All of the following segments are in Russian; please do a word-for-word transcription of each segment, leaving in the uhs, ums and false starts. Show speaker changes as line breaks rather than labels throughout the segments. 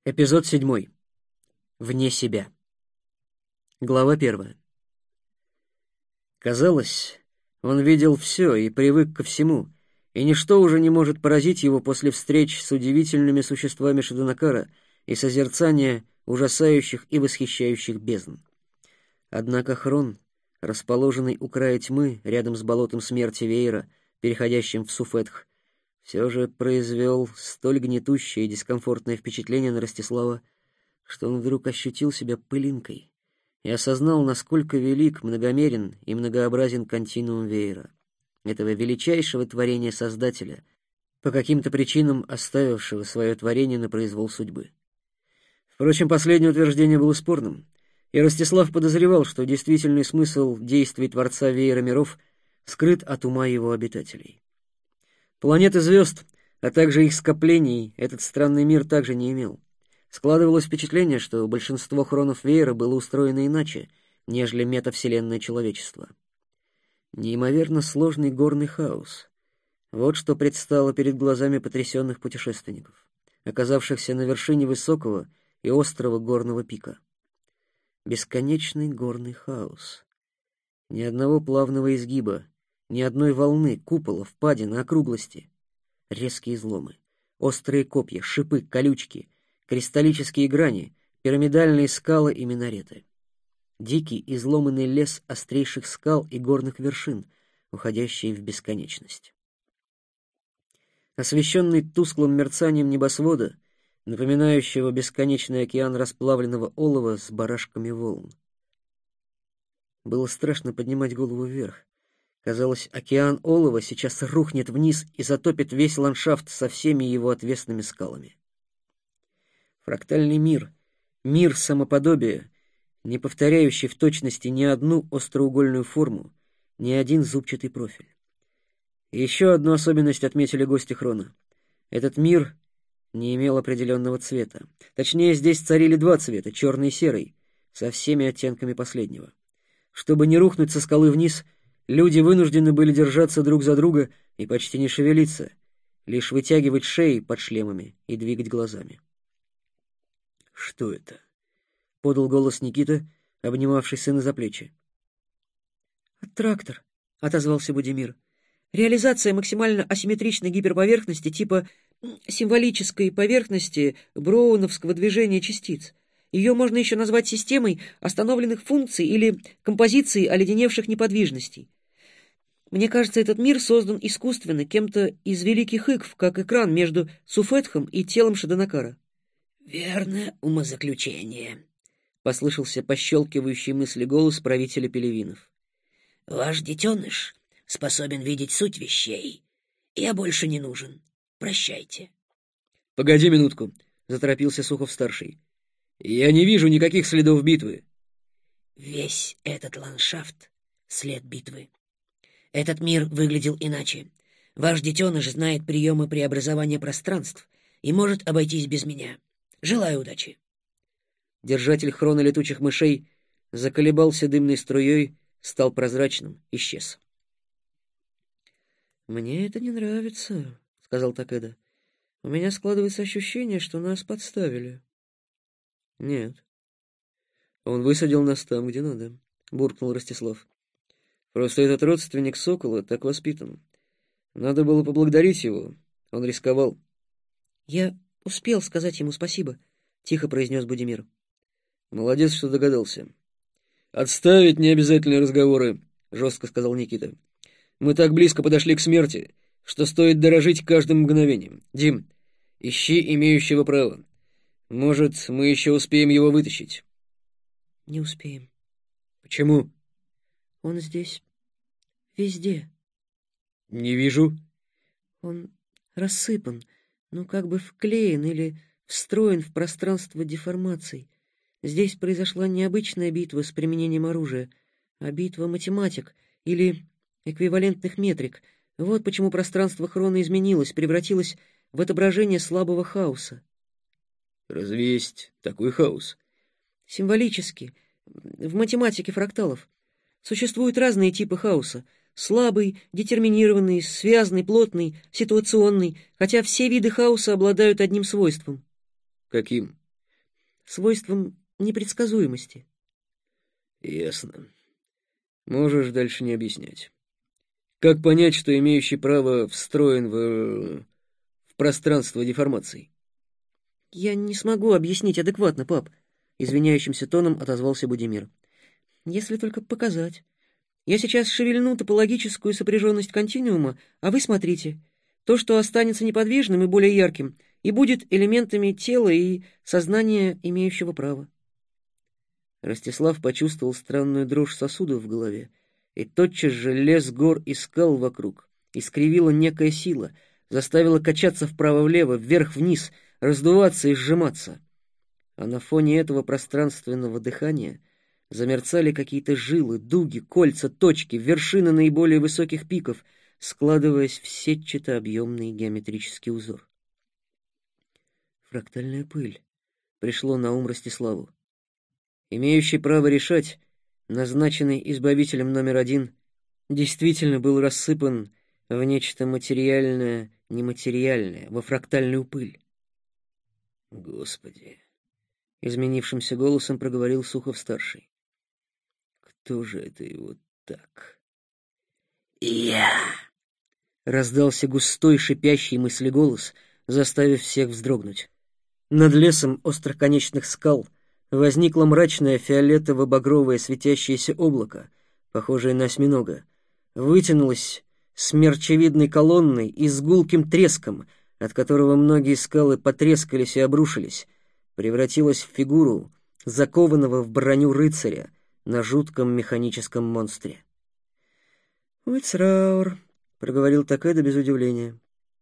Эпизод седьмой. Вне себя. Глава первая. Казалось, он видел все и привык ко всему, и ничто уже не может поразить его после встреч с удивительными существами Шадонакара и созерцания ужасающих и восхищающих бездн. Однако Хрон, расположенный у края тьмы, рядом с болотом смерти Веера, переходящим в Суфетх, все же произвел столь гнетущее и дискомфортное впечатление на Ростислава, что он вдруг ощутил себя пылинкой и осознал, насколько велик, многомерен и многообразен континуум Веера, этого величайшего творения Создателя, по каким-то причинам оставившего свое творение на произвол судьбы. Впрочем, последнее утверждение было спорным, и Ростислав подозревал, что действительный смысл действий Творца Веера миров скрыт от ума его обитателей. Планеты звезд, а также их скоплений, этот странный мир также не имел. Складывалось впечатление, что большинство хронов Веера было устроено иначе, нежели метавселенное человечество. Неимоверно сложный горный хаос. Вот что предстало перед глазами потрясенных путешественников, оказавшихся на вершине высокого и острого горного пика. Бесконечный горный хаос. Ни одного плавного изгиба, ни одной волны, купола, впадин, округлости. Резкие изломы, острые копья, шипы, колючки, кристаллические грани, пирамидальные скалы и минареты. Дикий, изломанный лес острейших скал и горных вершин, уходящий в бесконечность. Освещенный тусклым мерцанием небосвода, напоминающего бесконечный океан расплавленного олова с барашками волн. Было страшно поднимать голову вверх. Казалось, океан олова сейчас рухнет вниз и затопит весь ландшафт со всеми его отвесными скалами. Фрактальный мир, мир самоподобия, не повторяющий в точности ни одну остроугольную форму, ни один зубчатый профиль. И еще одну особенность отметили гости Хрона. Этот мир не имел определенного цвета. Точнее, здесь царили два цвета, черный и серый, со всеми оттенками последнего. Чтобы не рухнуть со скалы вниз, люди вынуждены были держаться друг за друга и почти не шевелиться, лишь вытягивать шеи под шлемами и двигать глазами. «Что это?» — подал голос Никита, обнимавший сына за плечи.
«Трактор», — отозвался Будимир. «Реализация максимально асимметричной гиперповерхности типа символической поверхности броуновского движения частиц. Ее можно еще назвать системой остановленных функций или композицией оледеневших неподвижностей. Мне кажется, этот мир создан искусственно кем-то из великих икв, как экран между Суфетхом и телом Шадонакара».
«Верное умозаключение»,
— послышался пощелкивающий мысли голос правителя Пелевинов.
«Ваш детеныш способен видеть суть вещей. Я больше не нужен. Прощайте».
«Погоди минутку», — заторопился Сухов-старший. «Я не вижу никаких следов битвы».
«Весь этот ландшафт — след битвы. Этот мир выглядел иначе. Ваш детеныш знает приемы преобразования пространств и может обойтись без меня. Желаю удачи».
Держатель хрона летучих мышей заколебался дымной струей, стал прозрачным, исчез.
«Мне это не нравится», — сказал Такеда. «У меня складывается ощущение, что нас подставили».
«Нет. Он высадил нас там, где надо», — буркнул Ростислав. «Просто этот родственник Сокола так воспитан. Надо было поблагодарить его. Он рисковал».
«Я успел сказать ему спасибо», — тихо произнес Будимир.
«Молодец, что догадался». «Отставить необязательные разговоры», — жестко сказал Никита. «Мы так близко подошли к смерти, что стоит дорожить каждым мгновением. Дим, ищи имеющего право. Может, мы еще успеем его вытащить?»
«Не успеем».
«Почему?»
«Он здесь. Везде».
«Не вижу».
«Он рассыпан, ну как бы вклеен или встроен в пространство деформаций. Здесь произошла не обычная битва с применением оружия, а битва математик или эквивалентных метрик. Вот почему пространство Хрона изменилось, превратилось в отображение слабого хаоса».
«Разве есть такой хаос?»
«Символически. В математике фракталов. Существуют разные типы хаоса. Слабый, детерминированный, связанный, плотный, ситуационный, хотя все виды хаоса обладают одним свойством».
«Каким?»
свойством непредсказуемости.
Ясно. Можешь дальше не объяснять. Как понять, что имеющий право встроен в... в пространство деформаций?
Я не смогу объяснить адекватно, пап, извиняющимся тоном отозвался Будимир. Если только показать. Я сейчас шевельну топологическую сопряженность континуума, а вы смотрите. То, что останется неподвижным и более ярким, и будет элементами тела и сознания имеющего права.
Ростислав почувствовал странную дрожь сосудов в голове, и тотчас же лес гор и скал вокруг искривила некая сила, заставила качаться вправо-влево, вверх-вниз, раздуваться и сжиматься. А на фоне этого пространственного дыхания замерцали какие-то жилы, дуги, кольца, точки, вершины наиболее высоких пиков, складываясь в сетчато-объемный геометрический узор. Фрактальная пыль пришло на ум Ростиславу. Имеющий право решать, назначенный избавителем номер один, действительно был рассыпан в нечто материальное, нематериальное, во фрактальную пыль. Господи, изменившимся голосом проговорил Сухов-старший. Кто же это его так?
Я!
Раздался густой шипящий мыслеголос, заставив всех вздрогнуть. Над лесом остроконечных скал возникло мрачное фиолетово-багровое светящееся облако, похожее на осьминога, вытянулось смерчевидной колонной и с гулким треском, от которого многие скалы потрескались и обрушились, превратилось в фигуру закованного в броню рыцаря на жутком механическом монстре.
«Уицраур», — проговорил Такеда без удивления.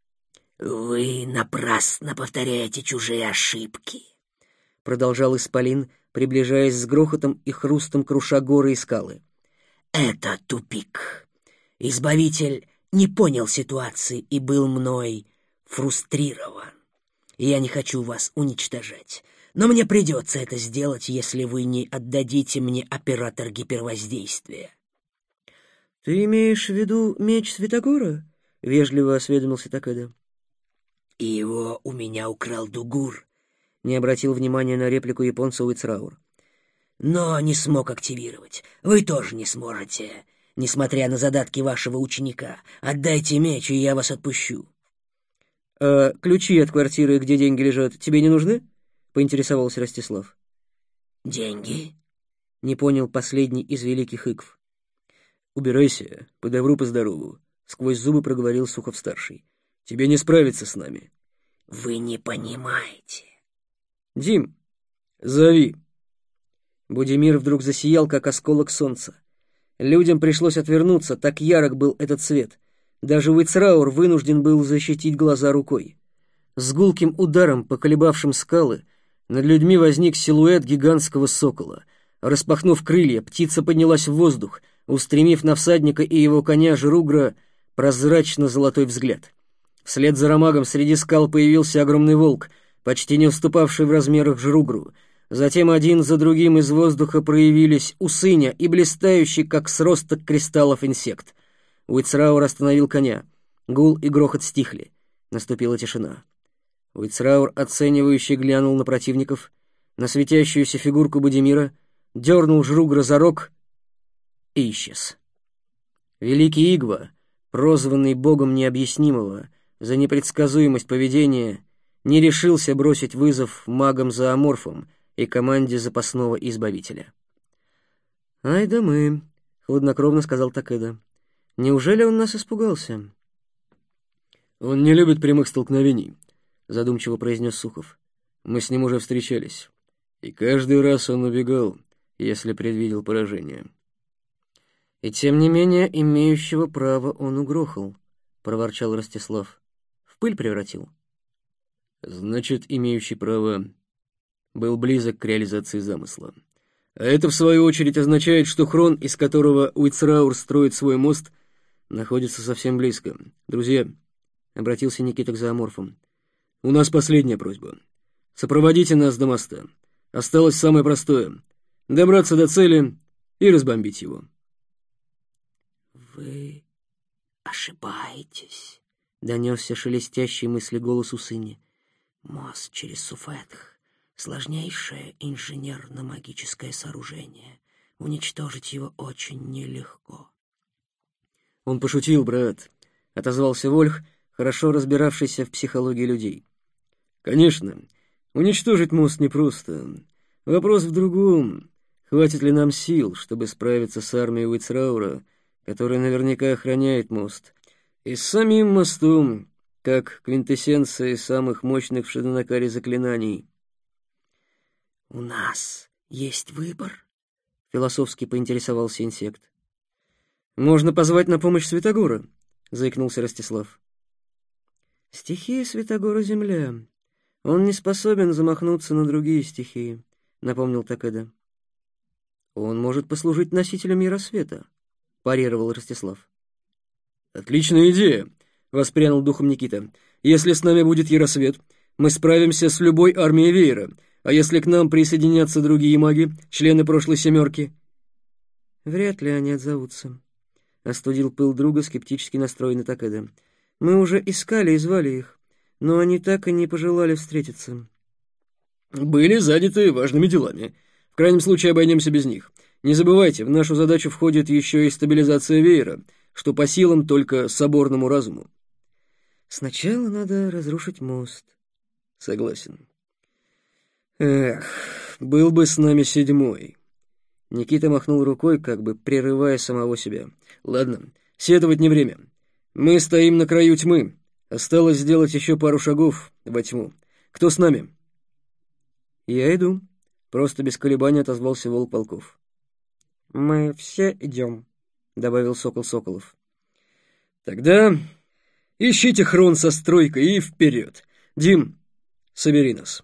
«Вы напрасно повторяете чужие ошибки»,
— продолжал исполин, приближаясь с грохотом и хрустом круша горы и скалы.
«Это тупик. Избавитель не понял ситуации и был мной фрустрирован. Я не хочу вас уничтожать, но мне придется это сделать, если вы не отдадите мне оператор гипервоздействия».
«Ты имеешь в виду меч Святогора?» — вежливо осведомился Такеда.
«И его у меня украл Дугур»,
— не обратил внимания на реплику японца Уицраур.
«Но не смог активировать. Вы тоже не сможете, несмотря на задатки вашего ученика. Отдайте меч, и я вас отпущу».
«А ключи от квартиры, где деньги лежат, тебе не нужны?» — поинтересовался Ростислав.
«Деньги?»
— не понял последний из великих икв. «Убирайся, по добру, по здорову», — сквозь зубы проговорил Сухов-старший. «Тебе не справиться с нами».
«Вы не понимаете».
«Дим, зови». Будимир вдруг засиял, как осколок солнца. Людям пришлось отвернуться, так ярок был этот свет. Даже Уицраур вынужден был защитить глаза рукой. С гулким ударом, поколебавшим скалы, над людьми возник силуэт гигантского сокола. Распахнув крылья, птица поднялась в воздух, устремив на всадника и его коня Жругра прозрачно-золотой взгляд. Вслед за Ромагом среди скал появился огромный волк, почти не уступавший в размерах Жругру. Затем один за другим из воздуха проявились Усыня и блистающий, как сросток кристаллов, инсект. Уицраур остановил коня. Гул и грохот стихли. Наступила тишина. Уицраур оценивающе глянул на противников, на светящуюся фигурку Будимира, дернул Жругра за рог и исчез. Великий Игва, прозванный богом необъяснимого за непредсказуемость поведения, не решился бросить вызов магам-зооморфам и команде запасного избавителя. «Ай да мы», — хладнокровно сказал Такеда. «Неужели он нас испугался?» «Он не любит прямых столкновений», — задумчиво произнес Сухов. «Мы с ним уже встречались, и каждый раз он убегал, если предвидел поражение». «И тем не менее имеющего право он угрохал», — проворчал Ростислав. «В пыль превратил». «Значит, имеющий право был близок к реализации замысла. А это, в свою очередь, означает, что Хрон, из которого Уицраур строит свой мост, находится совсем близко. Друзья», — обратился Никита к зооморфам, — «у нас последняя просьба. Сопроводите нас до моста. Осталось самое простое — добраться до цели и разбомбить его».
«Вы ошибаетесь»,
— донесся шелестящий мысли голос Усыни.
«Мост через Суфетх сложнейшее инженерно-магическое сооружение. Уничтожить его очень нелегко.
Он пошутил, брат, — отозвался Вольх, хорошо разбиравшийся в психологии людей. Конечно, уничтожить мост непросто. Вопрос в другом. Хватит ли нам сил, чтобы справиться с армией Уицраура, которая наверняка охраняет мост, и с самим мостом, как квинтэссенцией самых мощных в Шадонакаре заклинаний?
«У нас есть выбор?»
— философски поинтересовался инсект. «Можно позвать на помощь Святогора», — заикнулся Ростислав. «Стихия Святогора — земля. Он не способен замахнуться на другие стихии», — напомнил Такеда. «Он может послужить носителем Яросвета», — парировал Ростислав. «Отличная идея», — воспрянул духом Никита. «Если с нами будет Яросвет, мы справимся с любой армией Веера, а если к нам присоединятся другие маги, члены прошлой семерки?» «Вряд ли они отзовутся», — остудил пыл друга скептически настроенный Такеда. «Мы уже искали и звали их, но они так и не пожелали встретиться». «Были заняты важными делами. В крайнем случае обойдемся без них. Не забывайте, в нашу задачу входит еще и стабилизация веера, что по силам только соборному разуму».
«Сначала надо разрушить мост».
«Согласен». «Эх, был бы с нами седьмой». Никита махнул рукой, как бы прерывая самого себя. «Ладно, сетовать не время. Мы стоим на краю тьмы. Осталось сделать еще пару шагов во тьму. Кто с нами?» «Я иду», — просто без колебаний отозвался Волк Полков. «Мы все идем», — добавил Сокол Соколов. «Тогда ищите Хрон со стройкой и вперед. Дим, собери нас».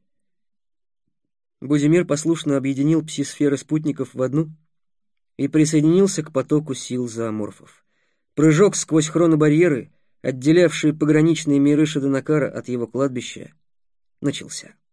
Будимир послушно объединил пси-сферы спутников в одну и присоединился к потоку сил зооморфов. Прыжок сквозь хронобарьеры, отделявшие пограничные миры Шадонакара от его кладбища, начался.